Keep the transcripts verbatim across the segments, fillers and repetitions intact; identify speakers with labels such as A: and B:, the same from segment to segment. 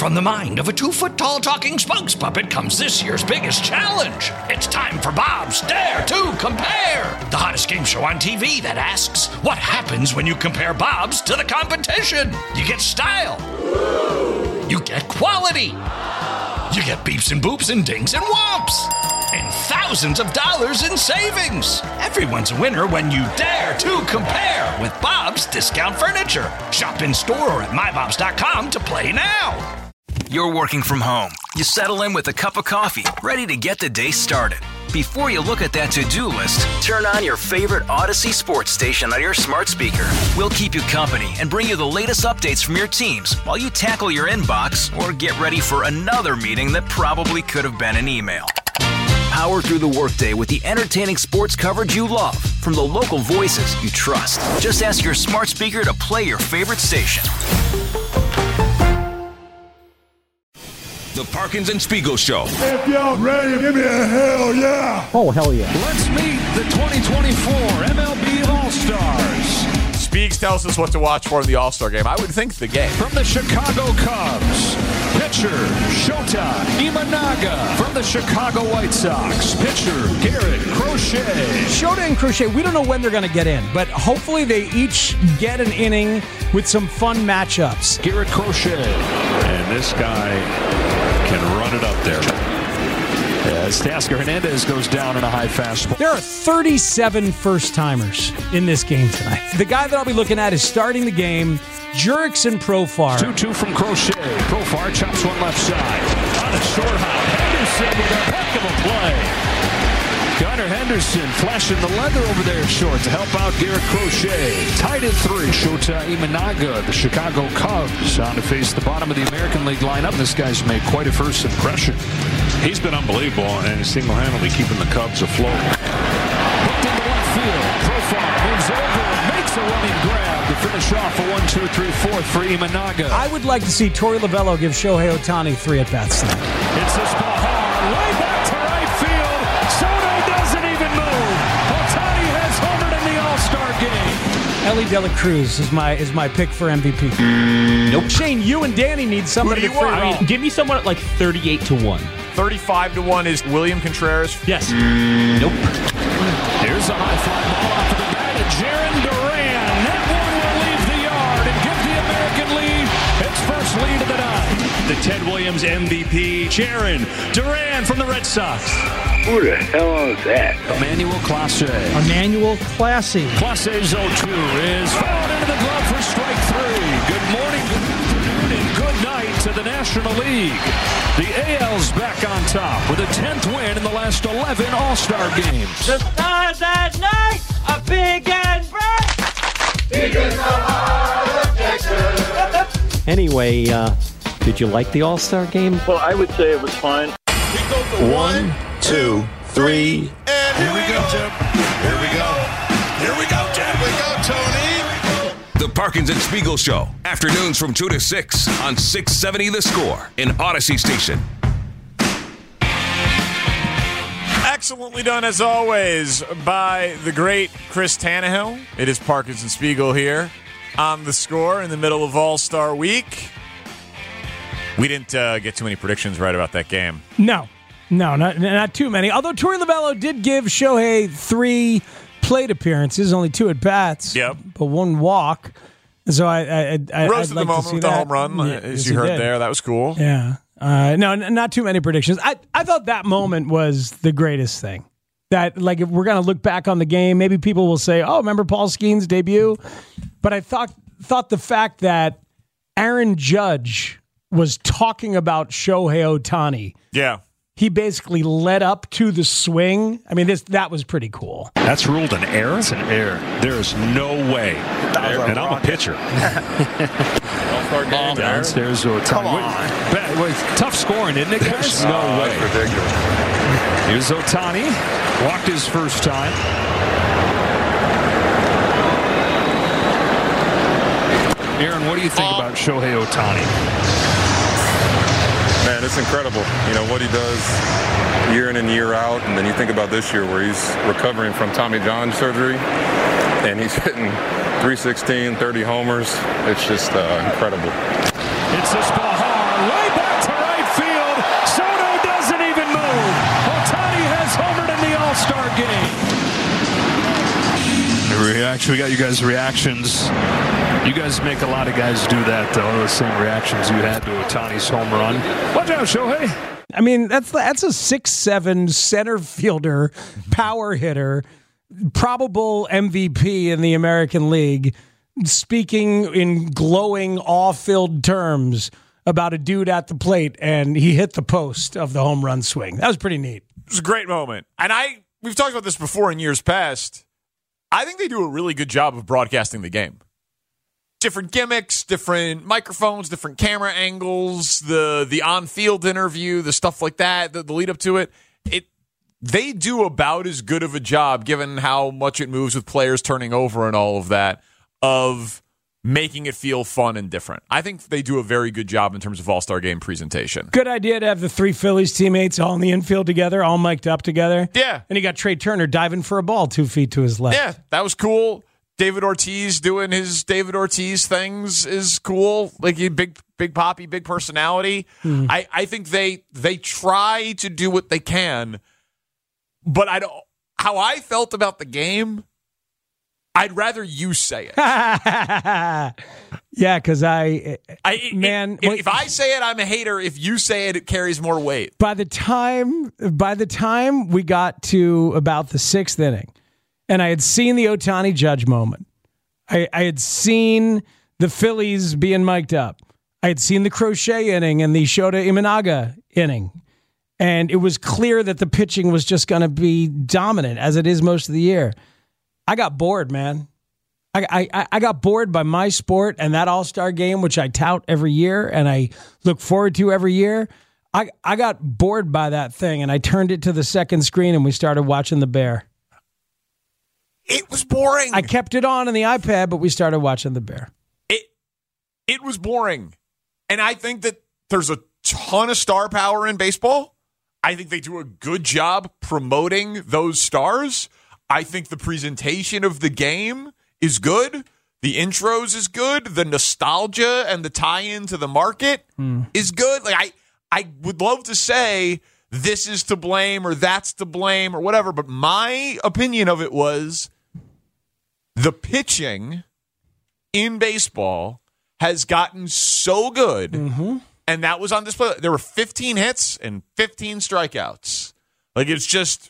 A: From the mind of a two-foot-tall talking spokes puppet comes this year's biggest challenge. It's time for Bob's Dare to Compare, the hottest game show on T V that asks, what happens when you compare Bobs to the competition? You get style. You get quality. You get beeps and boops and dings and whomps. And thousands of dollars in savings. Everyone's a winner when you dare to compare with Bob's Discount Furniture. Shop in store or at my bobs dot com to play now.
B: You're working from home. You settle in with a cup of coffee, ready to get the day started. Before you look at that to-do list, turn on your favorite Odyssey sports station on your smart speaker. We'll keep you company and bring you the latest updates from your teams while you tackle your inbox or get ready for another meeting that probably could have been an email. Power through the workday with the entertaining sports coverage you love from the local voices you trust. Just ask your smart speaker to play your favorite station.
C: The Parkins and Spiegel Show.
D: If y'all ready, give me a hell yeah.
E: Oh, hell yeah.
F: Let's meet the twenty twenty-four M L B All-Stars.
G: Speaks tells us what to watch for in the All-Star game. I would think the game.
F: From the Chicago Cubs, pitcher Shota Imanaga. From the Chicago White Sox, pitcher Garrett Crochet.
E: Shota and Crochet, we don't know when they're going to get in, but hopefully they each get an inning with some fun matchups.
F: Garrett Crochet.
H: And this guy can run it up there. As Teoscar Hernandez goes down in a high fastball.
E: There are thirty-seven first-timers in this game tonight. The guy that I'll be looking at is starting the game, Jurickson Profar.
F: two two from Crochet. Profar chops one left side. On a short hop. Henderson with a heck of a play. Gunnar Henderson flashing the leather over there short to help out Garrett Crochet. Tied at three. Shota Imanaga, the Chicago Cubs, on to face the bottom of the American League lineup. This guy's made quite a first impression.
H: He's been unbelievable and single-handedly keeping the Cubs afloat.
F: Hooked into left field. Profar moves over and makes a running grab to finish off a one two three fourth for Imanaga.
E: I would like to see Torey Lovullo give Shohei Ohtani three at-bats tonight.
F: It's this ball hard. Way back to right field. Soto doesn't even move. Ohtani has homered in the All-Star game.
E: Ellie De La Cruz is my is my pick for M V P.
I: Nope.
E: Shane, you and Danny need somebody
G: Who
E: to
G: do you
E: free
G: want?
E: roll.
I: I mean, give me someone at like thirty-eight to one.
G: thirty-five to one is William Contreras.
I: Yes. Nope.
F: Here's a high fly ball off of the bat to Jarren Duran. That one will leave the yard and give the American League its first lead of the night.
H: The Ted Williams M V P, Jarren Duran from the Red Sox.
J: Who the hell is that?
F: Emmanuel Clase.
E: Emmanuel Clase.
F: Clase's oh two is fouled into the glove for strike three. Good morning, good afternoon, and good night to the National League. The A L's back on top with a tenth win in the last eleven All-Star games.
K: The stars at night are big and bright. Big in the heart of Texas.
I: Anyway, uh, did you like the All-Star game?
J: Well, I would say it was fine.
D: One, two, three, and here we go, Jim. Here we go. Here we go, Jim. Here we go, Tony.
C: The Parkins and Spiegel Show. Afternoons from two to six on six seventy The Score in Odyssey Station.
G: Excellently done, as always, by the great Chris Tannehill. It is Parkins and Spiegel here on The Score in the middle of All-Star Week. We didn't uh, get too many predictions right about that game.
E: No. No, not not too many. Although Torey Lovullo did give Shohei three plate appearances, only two at bats,
G: yep,
E: but one walk. So I, I, I
G: rose
E: I'd
G: at the
E: like
G: moment
E: to see
G: with
E: that.
G: the home run,
E: yeah,
G: as
E: yes,
G: you heard
E: did.
G: there. That was cool.
E: Yeah, uh, no, n- not too many predictions. I I thought that moment was the greatest thing. That, like, if we're gonna look back on the game, maybe people will say, "Oh, remember Paul Skeen's debut?" But I thought thought the fact that Aaron Judge was talking about Shohei Ohtani.
G: Yeah.
E: He basically led up to the swing. I mean, this that was pretty cool.
H: That's ruled an error? It's an error. There is no way. And I'm a pitcher.
F: Ball downstairs. Come on. Wait, wait, tough scoring, isn't it, guys?
H: There's no
F: oh,
H: way.
F: That's ridiculous. Here's Ohtani. Walked his first time. Aaron, what do you think
L: um,
F: about Shohei Ohtani?
L: Man, it's incredible, you know, what he does year in and year out. And then you think about this year where he's recovering from Tommy John surgery and he's hitting three sixteen, thirty homers. It's just uh, incredible.
F: It's this ball hard.
H: way back to right field. Soto doesn't even move. Ohtani has homered in the All-Star game. Reaction. We got you guys' reactions. You guys make a lot of guys do that, though. The same reactions you had to Ohtani's home run. Watch out, Shohei.
E: I mean, that's that's a six seven center fielder, power hitter, probable M V P in the American League, speaking in glowing, awe-filled terms about a dude at the plate, and he hit the post of the home run swing. That was pretty neat.
G: It was a great moment. And I we've talked about this before in years past. I think they do a really good job of broadcasting the game. Different gimmicks, different microphones, different camera angles, the the on-field interview, the stuff like that, the, the lead up to it. It they do about as good of a job, given how much it moves with players turning over and all of that, of making it feel fun and different. I think they do a very good job in terms of All-Star Game presentation.
E: Good idea to have the three Phillies teammates all in the infield together, all mic'd up together.
G: Yeah.
E: And you got Trey Turner diving for a ball two feet to his left.
G: Yeah, that was cool. David Ortiz doing his David Ortiz things is cool. Like he big big poppy, big personality. Mm. I, I think they they try to do what they can. But I don't how I felt about the game, I'd rather you say it.
E: Yeah, because I,
G: I,
E: man,
G: if, if I say it, I'm a hater. If you say it, it carries more weight.
E: By the time, by the time we got to about the sixth inning, and I had seen the Ohtani Judge moment, I, I had seen the Phillies being mic'd up. I had seen the Crochet inning and the Shota Imanaga inning, and it was clear that the pitching was just going to be dominant as it is most of the year. I got bored, man. I, I I got bored by my sport and that All-Star game, which I tout every year and I look forward to every year. I, I got bored by that thing, and I turned it to the second screen and we started watching the Bear.
G: It was boring.
E: I kept it on on the iPad, but we started watching the Bear.
G: It it was boring. And I think that there's a ton of star power in baseball. I think they do a good job promoting those stars. I think the presentation of the game is good. The intros is good. The nostalgia and the tie-in to the market mm. is good. Like I, I would love to say this is to blame or that's to blame or whatever, but my opinion of it was the pitching in baseball has gotten so good,
E: mm-hmm.
G: and that was on display. There were fifteen hits and fifteen strikeouts. Like it's just...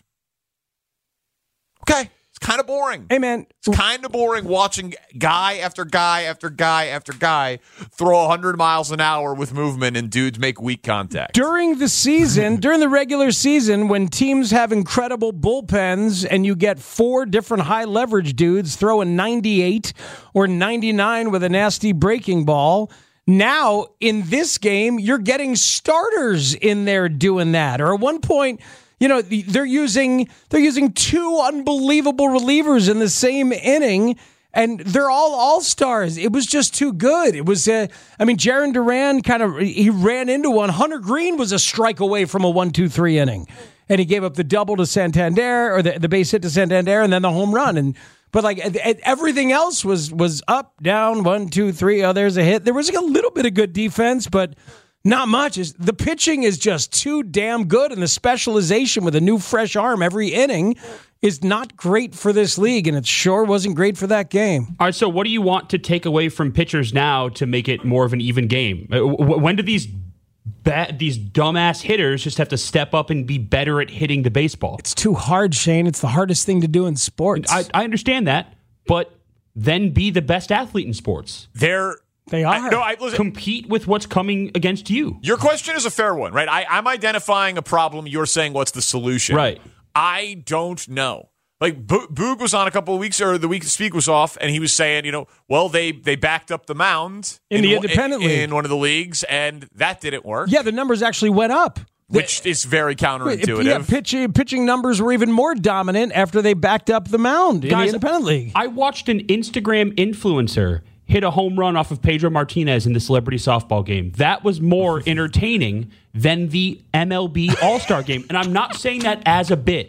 G: Okay, it's kind of boring.
E: Hey, man.
G: It's kind of boring watching guy after guy after guy after guy throw one hundred miles an hour with movement and dudes make weak contact.
E: During the season, during the regular season, when teams have incredible bullpens and you get four different high-leverage dudes throwing ninety-eight or ninety-nine with a nasty breaking ball, now in this game, you're getting starters in there doing that. Or at one point... You know, they're using they're using two unbelievable relievers in the same inning, and they're all all-stars. It was just too good. It was, uh, I mean, Jarren Duran kind of, he ran into one. Hunter Green was a strike away from a one two three inning, and he gave up the double to Santander, or the, the base hit to Santander, and then the home run. And But, like, everything else was was up, down, one, two, three. Oh, there's a hit. There was like a little bit of good defense, but... Not much. The pitching is just too damn good, and the specialization with a new fresh arm every inning is not great for this league, and it sure wasn't great for that game.
M: All right, so what do you want to take away from pitchers now to make it more of an even game? When do these bad, these dumbass hitters just have to step up and be better at hitting the baseball?
E: It's too hard, Shane. It's the hardest thing to do in sports.
M: I, I understand that, but then be the best athlete in sports.
G: They're...
E: They are.
G: I, no, I, listen,
M: compete with what's coming against you.
G: Your question is a fair one, right? I, I'm identifying a problem. You're saying what's the solution?
M: Right.
G: I don't know. Like Bo- Boog was on a couple of weeks, or the week Speak was off, and he was saying, you know, well, they they backed up the mound
E: in, in the independent
G: in,
E: league
G: in one of the leagues, and that didn't work.
E: Yeah, the numbers actually went up.
G: Which is very counterintuitive.
E: Yeah, pitching, pitching numbers were even more dominant after they backed up the mound in
M: Guys,
E: the independent league.
M: I watched an Instagram influencer hit a home run off of Pedro Martinez in the celebrity softball game. That was more entertaining than the M L B All-Star game. And I'm not saying that as a bit.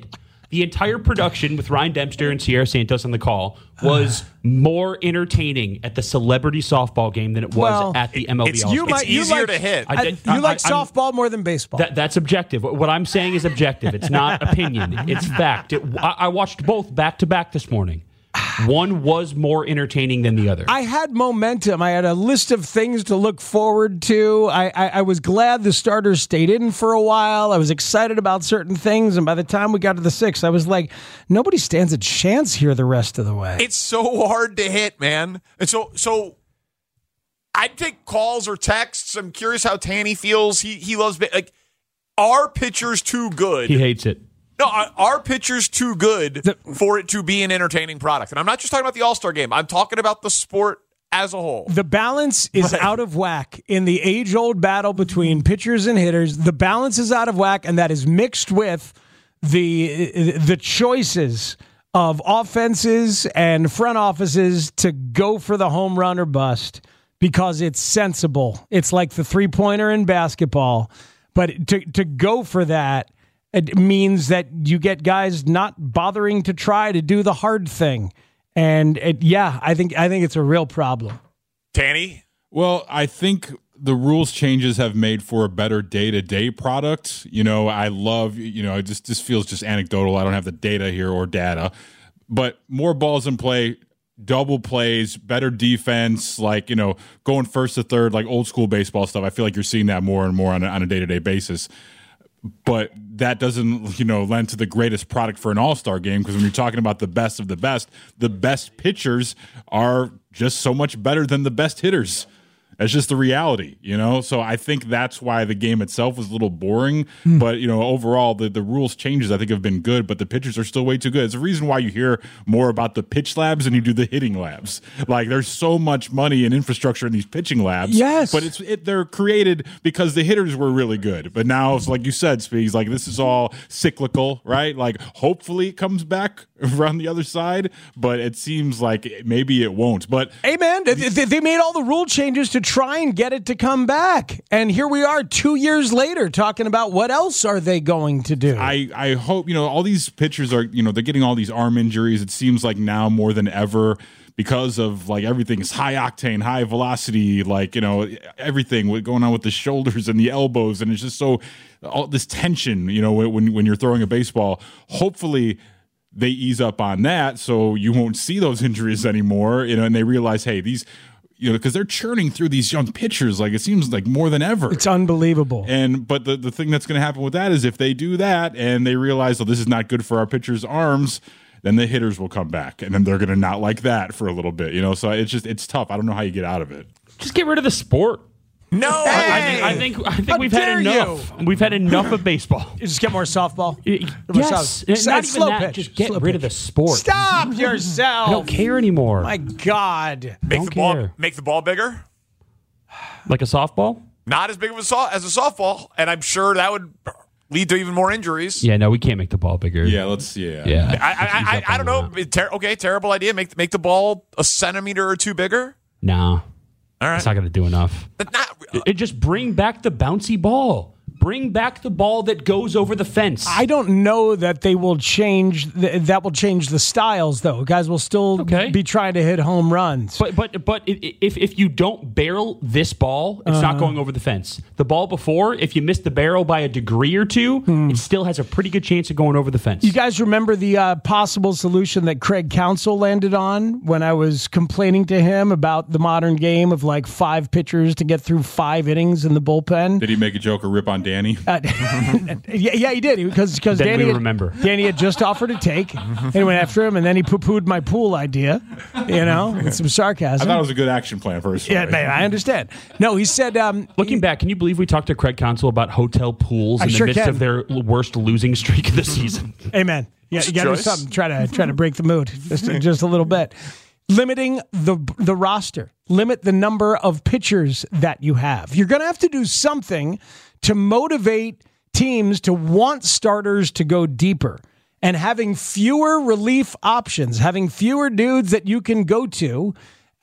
M: The entire production with Ryan Dempster and Sierra Santos on the call was more entertaining at the celebrity softball game than it was
E: Well,
M: at the M L B
G: it's-
M: All-Star.
E: You might, you
G: easier
E: like,
G: to hit.
E: I,
M: I-
E: you
M: I-
E: like
M: I- I'm-
E: softball more than baseball.
M: That, that's objective. What I'm saying is objective. It's not opinion. It's fact. It, I, I watched both back to back this morning. One was more entertaining than the other.
E: I had momentum. I had a list of things to look forward to. I, I, I was glad the starters stayed in for a while. I was excited about certain things. And by the time we got to the sixth, I was like, nobody stands a chance here the rest of the way.
G: It's so hard to hit, man. And so, so I'd take calls or texts. I'm curious how Tanny feels. He he loves like. Are pitchers too good?
M: He hates it.
G: No, are, are pitchers too good the, for it to be an entertaining product? And I'm not just talking about the All-Star game. I'm talking about the sport as a whole.
E: The balance is right. out of whack in the age-old battle between pitchers and hitters. The balance is out of whack, and that is mixed with the the choices of offenses and front offices to go for the home run or bust because it's sensible. It's like the three-pointer in basketball. But to to go for that, it means that you get guys not bothering to try to do the hard thing. And it, yeah, I think I think it's a real problem.
G: Tanny?
N: Well, I think the rules changes have made for a better day-to-day product. You know, I love, you know, it just this feels just anecdotal. I don't have the data here or data. But more balls in play, double plays, better defense, like, you know, going first to third, like old school baseball stuff. I feel like you're seeing that more and more on a, on a day-to-day basis. But that doesn't, you know, lend to the greatest product for an all-star game, because when you're talking about the best of the best, the best pitchers are just so much better than the best hitters. That's just the reality, you know? So I think that's why the game itself was a little boring. Mm. But, you know, overall, the, the rules changes, I think, have been good, but the pitchers are still way too good. It's the reason why you hear more about the pitch labs than you do the hitting labs. Like, there's so much money and infrastructure in these pitching labs.
E: Yes.
N: But it's it, they're created because the hitters were really good. But now, it's like you said, Speaks, like, this is all cyclical, right? Like, hopefully it comes back around the other side, but it seems like maybe it won't. But
E: hey, man, they, they made all the rule changes to try and get it to come back, and here we are two years later talking about what else are they going to do.
N: I, I hope, you know, all these pitchers are, you know, they're getting all these arm injuries. It seems like now more than ever, because of like everything is high octane, high velocity, like, you know, everything going on with the shoulders and the elbows, and it's just so all this tension, you know, when when you're throwing a baseball. Hopefully they ease up on that so you won't see those injuries anymore, you know, and they realize, hey, these, you know, because they're churning through these young pitchers, like, it seems like more than ever.
E: It's unbelievable.
N: And but the, the thing that's going to happen with that is if they do that and they realize, oh, this is not good for our pitchers' arms, then the hitters will come back, and then they're going to not like that for a little bit, you know. So it's just it's tough. I don't know how you get out of it.
M: Just get rid of the sport.
G: No,
E: hey,
M: I, I think I think
E: how
M: we've had enough.
E: You?
M: We've had enough of baseball.
E: You just get more softball.
M: Yes,
E: more soft.
M: not
E: Slow
M: even that.
E: pitch.
M: Just get
E: Slow
M: rid
E: pitch.
M: of the sport.
E: Stop yourself.
M: I don't care anymore.
E: My God,
G: make
M: don't
G: the ball
M: care.
G: make the ball bigger.
M: Like a softball?
G: Not as big of a so- as a softball, and I'm sure that would lead to even more injuries.
M: Yeah, no, we can't make the ball bigger.
N: Yeah, let's yeah.
M: Yeah,
G: I I, I, I don't know. Ter- okay, terrible idea. Make make the ball a centimeter or two bigger.
M: Nah.
G: All right.
M: It's not going to do enough.
G: But not,
M: it, it just bring back the bouncy ball. Bring back the ball that goes over the fence.
E: I don't know that they will change. The, that will change the styles, though. Guys will still
M: okay.
E: be trying to hit home runs.
M: But but but if if you don't barrel this ball, it's uh, not going over the fence. The ball before, if you miss the barrel by a degree or two, hmm. it still has a pretty good chance of going over the fence.
E: You guys remember the uh, possible solution that Craig Counsell landed on when I was complaining to him about the modern game of like five pitchers to get through five innings in the bullpen?
N: Did he make a joke or rip on Danny?
E: Uh, yeah, yeah, he did because because Danny
M: we
E: had,
M: remember.
E: Danny had just offered to take, and he went after him, and then he poo-pooed my pool idea, you know, with some sarcasm.
N: I thought it was a good action plan first.
E: Yeah, man, I understand. No, he said. Um,
M: Looking
E: he,
M: back, can you believe we talked to Craig Counsell about hotel pools
E: I
M: in the
E: sure
M: midst
E: can.
M: of their worst losing streak of the season?
E: Amen. Yeah, you got to do something. Try to try to break the mood just just a little bit. Limiting the the roster, limit the number of pitchers that you have. You're going to have to do something to motivate teams to want starters to go deeper, and having fewer relief options, having fewer dudes that you can go to,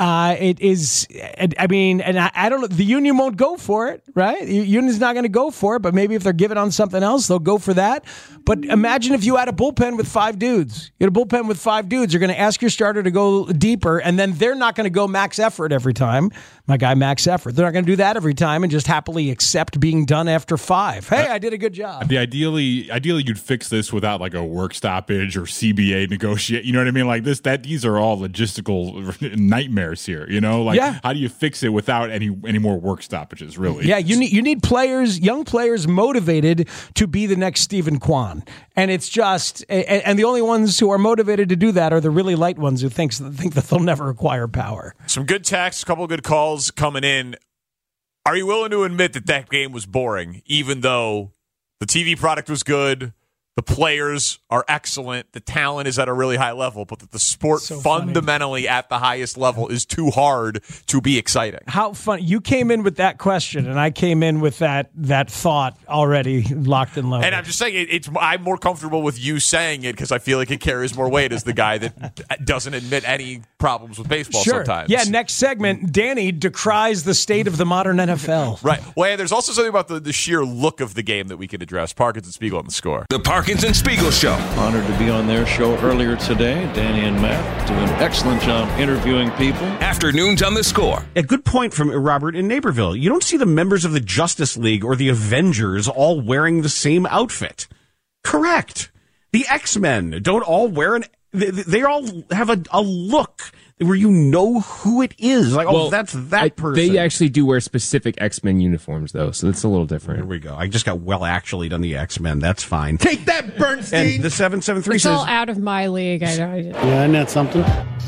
E: Uh, it is, I mean, and I, I don't know, the union won't go for it, right? The union's not going to go for it, but maybe if they're giving on something else, they'll go for that. But imagine if you had a bullpen with five dudes. You had a bullpen with five dudes. You're going to ask your starter to go deeper, and then they're not going to go max effort every time. My guy, max effort. They're not going to do that every time and just happily accept being done after five. Hey, I did a good job.
N: The ideally, ideally, you'd fix this without like a work stoppage or C B A negotiate. You know what I mean? Like this, that these are all logistical nightmares here. You know, like
E: Yeah.
N: how do you fix it without any any more work stoppages? Really?
E: Yeah, you need you need players, young players, motivated to be the next Stephen Kwan, and it's just, and, and the only ones who are motivated to do that are the really light ones who thinks think that they'll never acquire power.
G: Some good texts, a couple of good calls coming in. Are you willing to admit that that game was boring, even though the T V product was good, the players are excellent, the talent is at a really high level, but that the sport
E: So
G: fundamentally at the highest level is too hard to be exciting?
E: How fun! You came in with that question, and I came in with that that thought already locked and loaded.
G: And I'm just saying, it, it's I'm more comfortable with you saying it because I feel like it carries more weight as the guy that doesn't admit any problems with baseball
E: Sure.
G: sometimes.
E: Yeah, next segment, Danny decries the state of the modern N F L.
G: Right. Well, and there's also something about the, the sheer look of the game that we could address. Parkinson Spiegel on the score.
C: The Parkinson Spiegel Show.
O: Honored to be on their show earlier today. Danny and Matt do an excellent job interviewing people.
C: Afternoons on the Score.
P: A good point from Robert in Naperville. You don't see the members of the Justice League or the Avengers all wearing the same outfit. Correct. The X-Men don't all wear an... They, they all have a, a look where you know who it is. Like,
Q: Well,
P: oh, that's that
Q: I-
P: person.
Q: They actually do wear specific X-Men uniforms, though, so it's a little different.
P: Here we go. I just got well actually done the X-Men. That's fine.
D: Take that, Bernstein.
P: And the seven seven three
R: It's
P: says...
R: all out of my league. I know.
S: Yeah, isn't that something?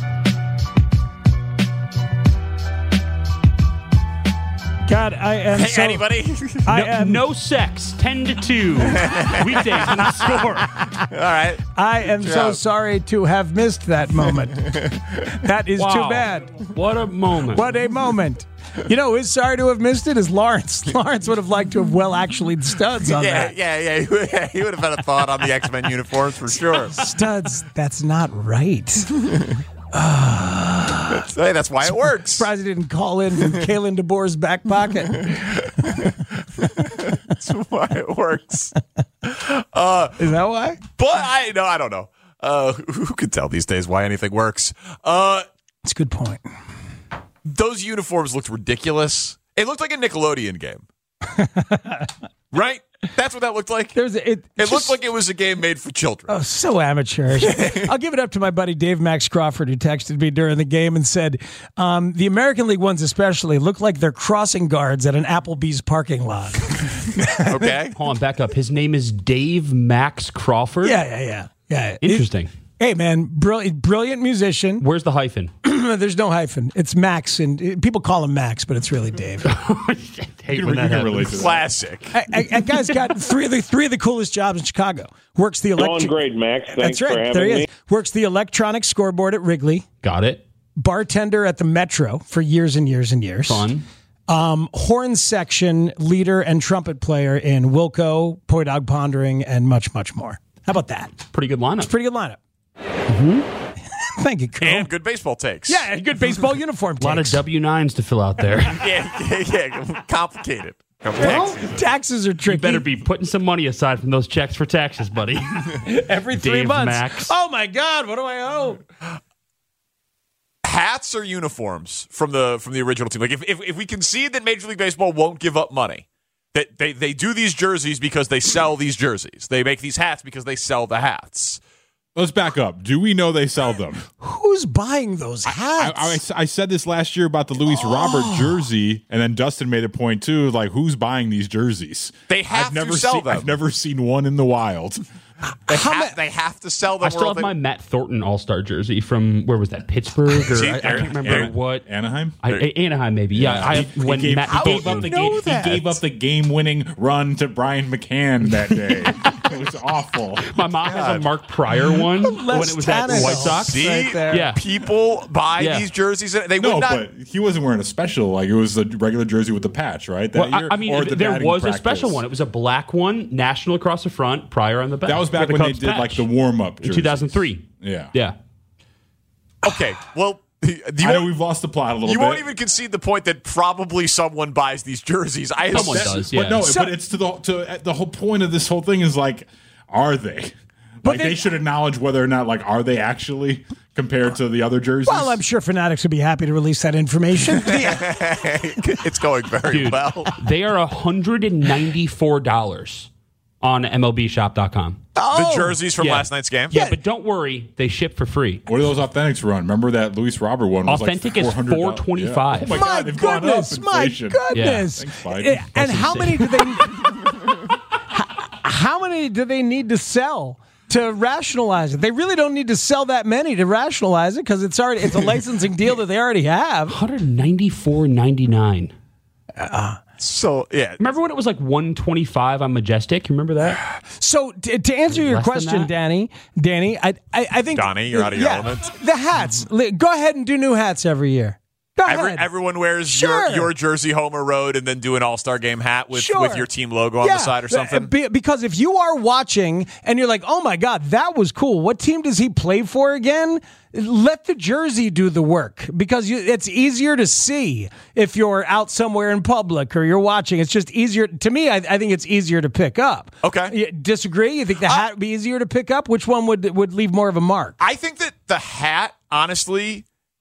E: God, I am
G: Hey,
E: so...
G: anybody?
E: I
M: no,
E: am...
M: no sex. Ten to two weekdays on the Score.
G: All right.
E: I am
G: Good
E: so
G: job.
E: sorry to have missed that moment. That is
M: Wow.
E: too bad.
M: What a moment.
E: What a moment. You know, who's sorry to have missed it is Lawrence. Lawrence would have liked to have well actually studs on
G: Yeah,
E: that.
G: yeah, yeah. He would, he would have had a thought on the X-Men uniforms for sure.
E: Studs, that's not right.
G: Hey, that's why it works.
E: Surprised he didn't call in from Kalen DeBoer's back pocket.
G: That's why it works. Uh,
E: Is that why?
G: but I no, I don't know. Uh, who could tell these days why anything works? Uh,
E: That's a good point.
G: those uniforms looked ridiculous. It looked like a Nickelodeon game, right? That's what that looked like.
E: There's a, it,
G: It
E: just-
G: looked like it was a game made for children.
E: Oh, so amateurish. I'll give it up to my buddy Dave Max Crawford, who texted me during the game and said, um, the American League ones especially look like they're crossing guards at an Applebee's parking lot.
G: Okay.
M: Hold on, back up. His name is Dave Max Crawford?
E: Yeah, yeah, yeah. yeah.
M: Interesting.
E: Hey, man, brilliant, brilliant musician.
M: Where's the hyphen?
E: There's no hyphen. It's Max, and uh, people call him Max, but it's really Dave.
M: Hate
N: You
M: when
N: can
M: that
N: relate
M: happens.
N: to that.
G: Classic.
E: I, I, that guy's got three of the three of the coolest jobs in Chicago. Works the
J: Going
E: electric.
J: great, Max. Thanks
E: That's right.
J: for having
E: there he
J: me.
E: is. Works the electronic scoreboard at Wrigley.
M: Got it.
E: Bartender at the Metro for years and years and years.
M: Fun.
E: Um, horn section leader and trumpet player in Wilco, Poi Dog Pondering, and much, much more. How about that?
M: Pretty good lineup.
E: Pretty good lineup.
M: Mm-hmm.
E: Thank you, Cole.
G: And good baseball takes.
E: Yeah, good baseball uniform.
M: A lot of
E: takes.
M: W nines to fill out there.
G: yeah, yeah, yeah. Complicated.
E: Well, taxes are tricky.
M: You better be putting some money aside from those checks for taxes, buddy.
E: Every three
M: Dave
E: months.
M: Max.
E: Oh my God, what do I owe?
G: Hats or uniforms from the from the original team. Like if if, if we concede that Major League Baseball won't give up money, that they, they do these jerseys because they sell these jerseys. They make these hats because they sell the hats.
N: Let's back up. Do we know they sell them?
E: Who's buying those hats?
N: I, I, I said this last year about the Luis
E: Oh.
N: Robert jersey, and then Dustin made a point too. Like, who's buying these jerseys?
G: They have
N: I've never
G: to sell
N: seen,
G: them.
N: I've never seen one in the wild.
G: They have, they have to sell them.
M: I still
G: or
M: have
G: they-
M: my Matt Thornton All Star jersey from where was that? Pittsburgh or
G: See,
M: I, I
G: there-
M: can't remember
N: Ana-
M: what.
N: Anaheim.
M: I, Anaheim, maybe. Yeah, I
N: he,
M: when
N: he gave,
M: Matt
N: he gave
M: Thornton-
N: up the
E: know
N: game.
E: that?
N: He gave up the game-winning run to Brian McCann that day. It was awful.
M: My mom has a Mark Pryor one when
E: Les
M: it was at the
E: Tannehill.
M: White Sox.
G: See,
E: right there.
M: Yeah.
G: people buy
M: Yeah.
G: these jerseys. And they
N: No,
G: would not.
N: but he wasn't wearing a special. Like, it was the regular jersey with the patch, right? That
M: Well, I,
N: year?
M: I mean,
N: Or the
M: there
N: batting
M: was a
N: practice.
M: special one. It was a black one, national across the front, Pryor on the back.
N: That was back
M: with
N: when
M: the
N: they
M: Cubs
N: did like
M: patch.
N: the warm-up
M: in
N: jerseys.
M: two thousand three.
N: Yeah.
M: Yeah.
G: Okay, well, You
N: I know we've lost the plot a little
G: you
N: bit.
G: won't even concede the point that probably someone buys these jerseys. I
M: Someone
G: that-
M: does, yeah.
N: But no,
G: So-
N: but it's to the to the whole point of this whole thing is like, are they? Like
E: they-
N: they, should acknowledge whether or not like are they actually compared to the other jerseys?
E: Well, I'm sure Fanatics would be happy to release that information.
G: it's going very
M: Dude,
G: well.
M: they are one hundred ninety-four dollars on M L B shop dot com.
G: The jerseys from
M: Yeah.
G: last night's game.
M: Yeah, but don't worry, they ship for free.
N: What do those Authentics run? Remember that Luis Robert one was
M: Authentic
N: like
M: is
N: four hundred
M: four twenty-five.
N: Yeah. Oh my,
E: My
N: God, they've gone up.
E: goodness, my
N: Inflation.
E: goodness.
N: Yeah. Thanks, Biden.
E: Eh, And
M: That's
E: how
M: insane.
E: many do they how many do they need to sell to rationalize it? They really don't need to sell that many to rationalize it because it's already it's a licensing deal that they already have.
M: one hundred ninety-four ninety-nine.
E: Uh,
G: So yeah,
M: Remember when it was like one twenty-five on Majestic? Remember that?
E: So t- to answer your
M: Less than
E: question,
M: that?
E: Danny, Danny, I I, I think
G: Donnie, you're out of your
E: yeah,
G: element.
E: The hats. Li- Go ahead and do new hats every year. Go
G: Every,
E: ahead.
G: everyone wears
E: Sure.
G: your, your jersey Homer Road and then do an All-Star Game hat with,
E: Sure.
G: with your team logo on
E: Yeah,
G: the side or something.
E: be- Because if you are watching and you're like, oh my God, that was cool. What team does he play for again? Let the jersey do the work because you, it's easier to see if you're out somewhere in public or you're watching. It's just easier. To me, I, I think it's easier to pick up.
G: Okay.
E: You disagree? You think the hat would be easier to pick up? Which one would, would leave more of a mark?
G: I think that the hat, honestly,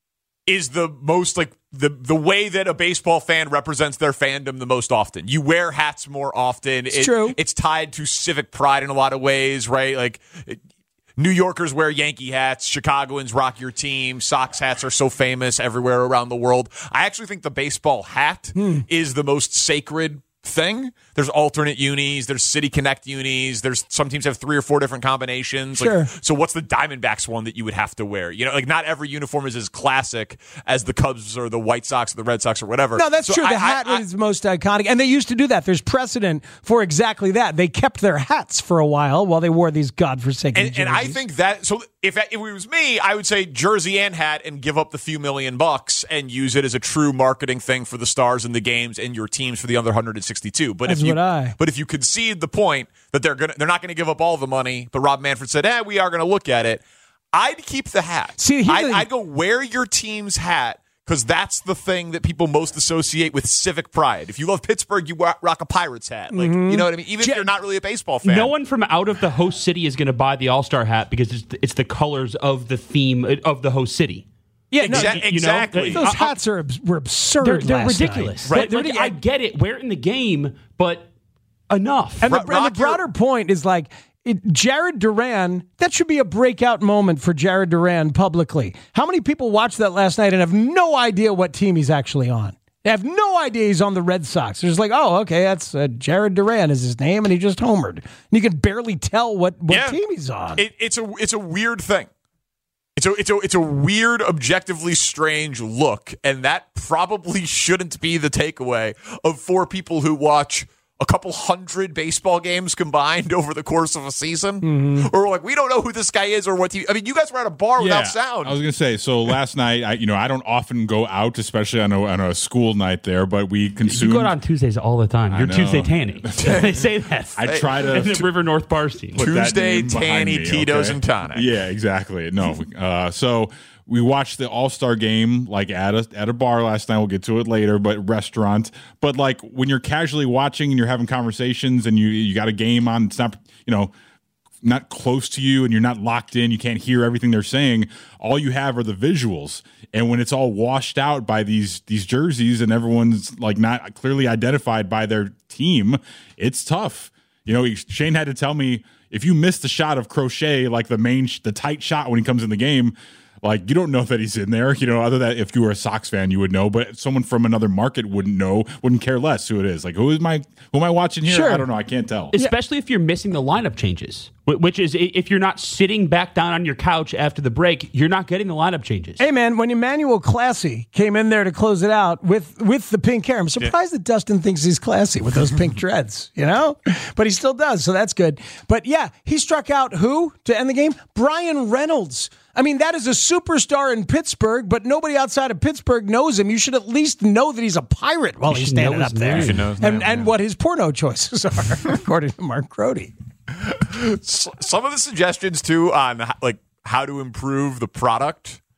G: is the most like the the way that a baseball fan represents their fandom the most often. You wear hats more often.
E: It's
G: It-
E: true.
G: It's tied to civic pride in a lot of ways, right? Like it, New Yorkers wear Yankee hats. Chicagoans rock your team. Sox hats are so famous everywhere around the world. I actually think the baseball hat
E: Hmm.
G: is the most sacred thing. There's alternate unis. There's City Connect unis. There's some teams have three or four different combinations. Like,
E: Sure.
G: so what's the Diamondbacks one that you would have to wear? You know, like not every uniform is as classic as the Cubs or the White Sox or the Red Sox or whatever.
E: No, that's
G: So
E: true.
G: I-
E: The
G: I-
E: hat
G: I-
E: is most iconic. And they used to do that. There's precedent for exactly that. They kept their hats for a while while they wore these godforsaken
G: And, and I
E: jerseys.
G: think that so if if it was me, I would say jersey and hat and give up the few million bucks and use it as a true marketing thing for the stars and the games and your teams for the other one hundred sixty-two. But
E: That's
G: if you
E: what I-
G: but if you concede the point that they're gonna they're not going to give up all the money, but Rob Manfred said, "Eh, we are going to look at it." I'd keep the hat.
E: See, here's
G: I'd,
E: the-
G: I'd go wear your team's hat. Because that's the thing that people most associate with civic pride. If you love Pittsburgh, you wa- rock a Pirates hat. Like,
E: Mm-hmm.
G: you know what I mean? Even if you're not really a baseball fan.
M: No one from out of the host city is going to buy the All Star hat because it's the, it's the colors of the theme of the host city.
E: Yeah, no,
G: Exa-
M: you know,
G: exactly.
E: those
M: I- I-
E: hats are abs- were absurd.
M: They're, they're
E: last
M: ridiculous.
E: night.
M: Right? Like, I get it. Wear it in the game, but enough.
E: And the,
G: Ro-
E: and the
G: rock your-
E: broader point is like it, Jared Duran. That should be a breakout moment for Jared Duran publicly. How many people watched that last night and have no idea what team he's actually on? They have no idea he's on the Red Sox. They're just like, oh, okay, that's uh, Jared Duran is his name, and he just homered. And you can barely tell what, what
G: Yeah.
E: team he's on.
G: It, it's a it's a weird thing. It's a it's a it's a weird, objectively strange look, and that probably shouldn't be the takeaway of four people who watch a couple hundred baseball games combined over the course of a season,
E: Mm-hmm.
G: or like we don't know who this guy is or what team. I mean, you guys were at a bar without sound.
N: I was gonna say. So last night, I you know I don't often go out, especially on a on a school night there, but we
M: You
N: consumed.
M: go out on Tuesdays all the time.
N: I
M: You're
N: know.
M: Tuesday Tanny. They say that.
N: I try to-
M: in the River North Bar scene.
N: put that
G: Tuesday,
N: name behind
G: Tanny,
N: me,
G: Tito's,
N: okay?
G: and Tonic.
N: Yeah, exactly. No, uh, so we watched the All Star game like at a at a bar last night. We'll get to it later, but restaurant. But like when you're casually watching and you're having conversations and you you got a game on, it's not you know not close to you and you're not locked in. You can't hear everything they're saying. All you have are the visuals. And when it's all washed out by these these jerseys and everyone's like not clearly identified by their team, it's tough. You know, Shane had to tell me if you miss the shot of Crochet, like the main, the tight shot when he comes in the game, like you don't know that he's in there. You know, other than if you were a Sox fan, you would know, but someone from another market wouldn't know, wouldn't care less who it is. Like who is my, who am I watching here?
E: Sure.
N: I don't know. I can't tell.
M: Especially if you're missing the lineup changes, wh- which is i- if you're not sitting back down on your couch after the break, you're not getting the lineup changes.
E: Hey man, when Emmanuel Classy came in there to close it out with with the pink hair, I'm surprised that Dustin thinks he's classy with those pink dreads, you know? But he still does, so that's good. But yeah, he struck out who to end the game? Brian Reynolds. I mean, that is a superstar in Pittsburgh, but nobody outside of Pittsburgh knows him. You should at least know that he's a pirate while
M: You
E: he's
M: should know
E: standing
M: his
E: up there.
M: name. You should
G: know his
E: and
G: name,
E: and
G: yeah.
E: what his porno choices are, according to Mark Crody.
G: S- some of the suggestions too on h- like how to improve the product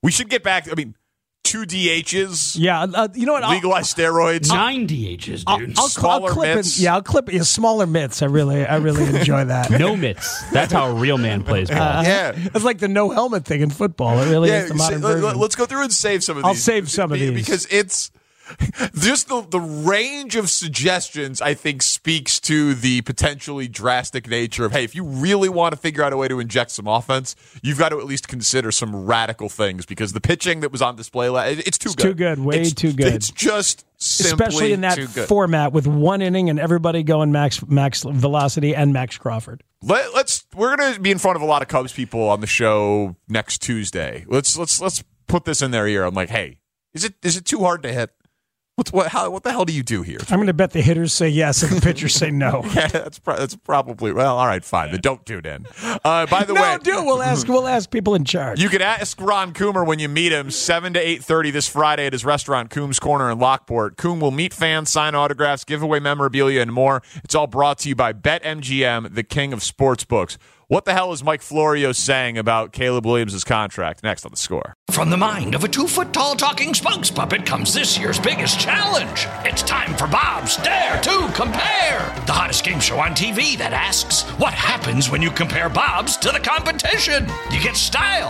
G: We should get back. I mean, two D Hs.
E: Yeah, uh, you know what?
G: Legalize steroids.
M: Nine D Hs, dude.
E: I'll, I'll, I'll
G: Smaller
E: clip
G: mitts.
E: it. Yeah, I'll clip it. Yeah, smaller mitts. I really, I really enjoy that.
M: No mitts. That's how a real man plays ball.
E: Uh,
G: Yeah.
E: It's like the no helmet thing in football. It really
G: Yeah,
E: is the modern
G: say- let-
E: version.
G: let's go through and save some of these.
E: I'll save some of
G: Be-
E: these.
G: because it's just the the range of suggestions. I think speaks to the potentially drastic nature of, hey, if you really want to figure out a way to inject some offense, you've got to at least consider some radical things, because the pitching that was on display, la- it's too
E: It's
G: good.
E: too good. Way
G: It's-
E: too good.
G: It's just simply
E: Especially in that
G: too good.
E: format with one inning and everybody going max max velocity and Max Crawford.
G: Let, let's we're gonna be in front of a lot of Cubs people on the show next Tuesday. Let's let's let's put this in their ear. I'm like, hey, is it is it too hard to hit? What's what? How, what the hell do you do here?
E: I'm going to bet the hitters say yes and the pitchers say no.
G: Yeah, that's pro- that's probably well. All right, fine. Then don't tune in. Uh, by the
E: no,
G: way,
E: do it. We'll ask. We'll ask people in charge.
G: you can ask Ron Coomer when you meet him, seven to eight thirty this Friday at his restaurant, Coombs Corner in Lockport. Coom will meet fans, sign autographs, give away memorabilia, and more. It's all brought to you by BetMGM, the king of sportsbooks. What the hell is Mike Florio saying about Caleb Williams' contract? Next on The Score.
A: From the mind of a two-foot-tall talking spokes puppet comes this year's biggest challenge. It's time for Bob's Dare to Compare, the hottest game show on T V that asks, what happens when you compare Bob's to the competition? You get style.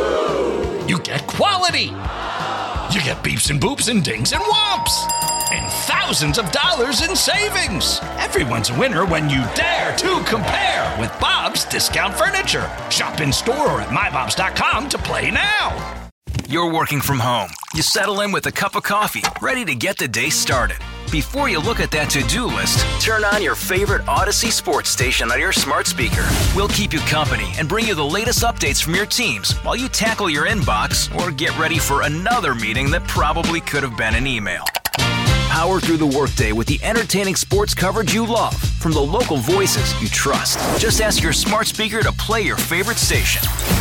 A: You get quality. You get beeps and boops and dings and whomps. And thousands of dollars in savings. Everyone's a winner when you dare to compare with Bob's Discount Furniture. Shop in store or at my bobs dot com to play now.
B: You're working from home. You settle in with a cup of coffee, ready to get the day started. Before you look at that to-do list, turn on your favorite Odyssey sports station on your smart speaker. We'll keep you company and bring you the latest updates from your teams while you tackle your inbox or get ready for another meeting that probably could have been an email. Power through the workday with the entertaining sports coverage you love from the local voices you trust. Just ask your smart speaker to play your favorite station.